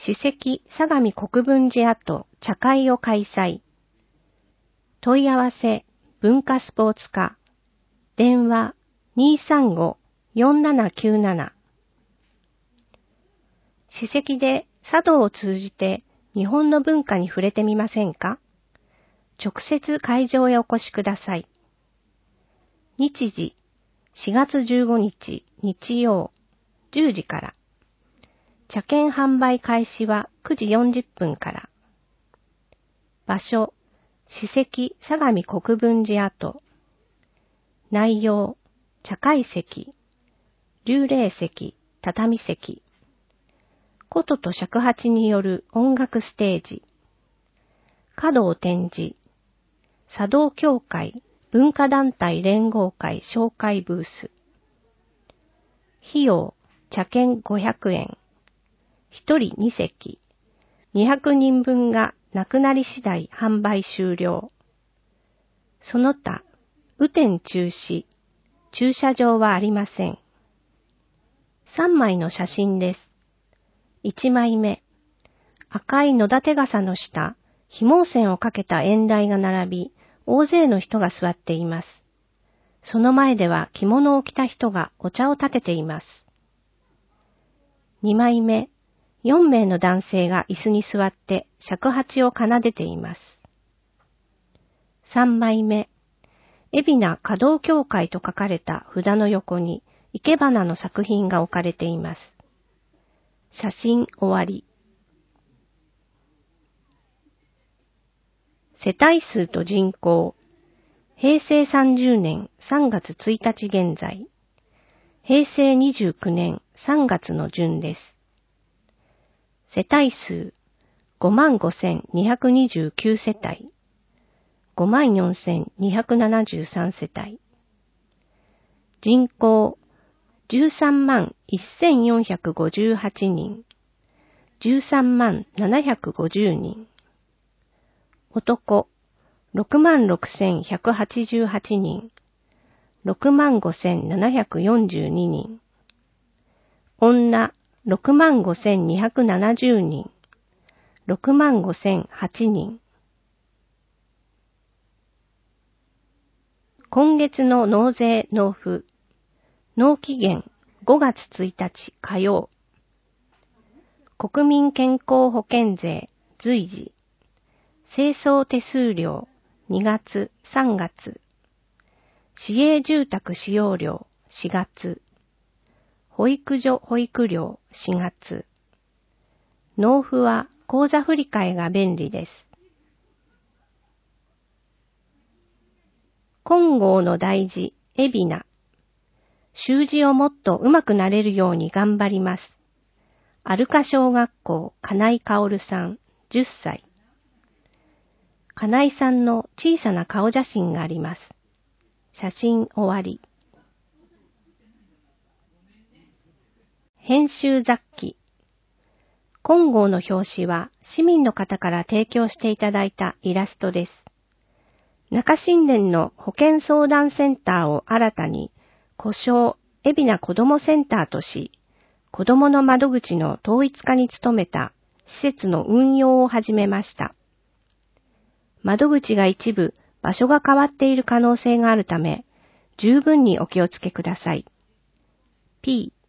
史跡相模国分寺跡茶会を開催。問い合わせ文化スポーツ課電話 235-4797。 史跡で茶道を通じて日本の文化に触れてみませんか？直接会場へお越しください。日時4月15日日曜10時から。茶券販売開始は9時40分から。場所、史跡相模国分寺跡。内容、茶会席、立礼席、畳席。琴と尺八による音楽ステージ。華道展示。茶道協会文化団体連合会紹介ブース。費用、茶券500円。1人2席。200人分がなくなり次第販売終了。その他、雨天中止。駐車場はありません。3枚の写真です。1枚目。赤い野立傘の下、紐線をかけた縁台が並び、大勢の人が座っています。その前では着物を着た人がお茶を立てています。2枚目。4名の男性が椅子に座って尺八を奏でています。3枚目。海老名華道協会と書かれた札の横に生け花の作品が置かれています。写真終わり。世帯数と人口。平成30年3月1日現在。平成29年3月の順です。世帯数 55,229 世帯。54,273 世帯。人口 131,458 人。137,750人。男 66,188 人。65,742 人。女 65,270 人。65,008人。今月の納税納付。納期限5月1日火曜。国民健康保険税随時。清掃手数料2月3月。市営住宅使用料4月。保育所保育料4月。納付は口座振替が便利です。金剛の大字、海老名。習字をもっと上手くなれるように頑張ります。アルカ小学校、金井薫さん、10歳。金井さんの小さな顔写真があります。写真終わり。編集雑記。金剛の表紙は市民の方から提供していただいたイラストです。中新田の保健相談センターを新たに呼称海老名子どもセンターとし、子どもの窓口の統一化に努めた施設の運用を始めました。窓口が一部場所が変わっている可能性があるため、十分にお気をつけください。P